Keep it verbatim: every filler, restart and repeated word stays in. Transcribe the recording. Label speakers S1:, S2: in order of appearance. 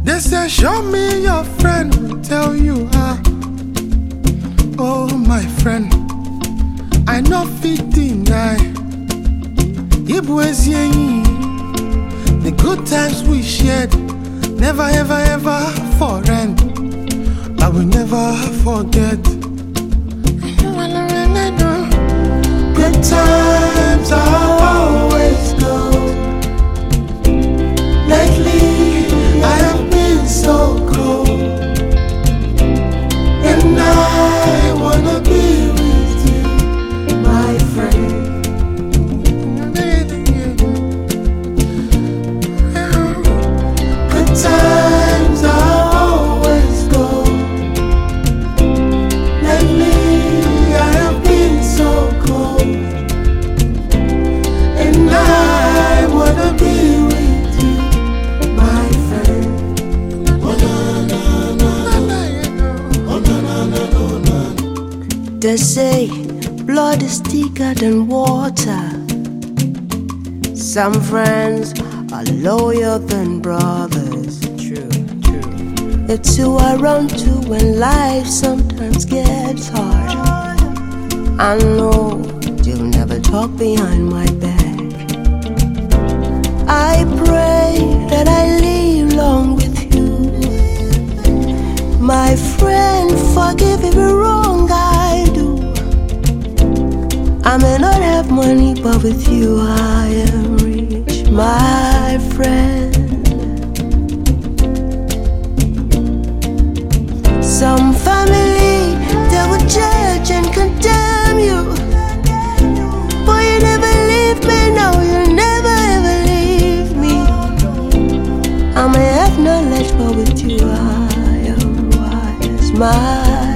S1: They say, show me your friend, will tell you ah. Oh, my friend, I know fit deny. The good times we shared, never ever ever for end, but we never forget. Good times are always good. Lately I have been so cold, and I wanna be with you, my friend. Good times are always good. Lately I have been so cold, and I wanna be with you, my friend. Oh, na, na, na. Oh, na, na, na, no, na.
S2: They say blood is thicker than water. Some friends are loyal than brothers. True, true. It's who I run to when life sometimes gets hard. I know you'll never talk behind my back. I pray that I live long with you, my friend. Forgive every wrong I do. I may not have money, but with you I am rich, my friend. Some family, they will judge and condemn you, but you never leave me, no, you never ever leave me. I may have knowledge, but with you I am wise, my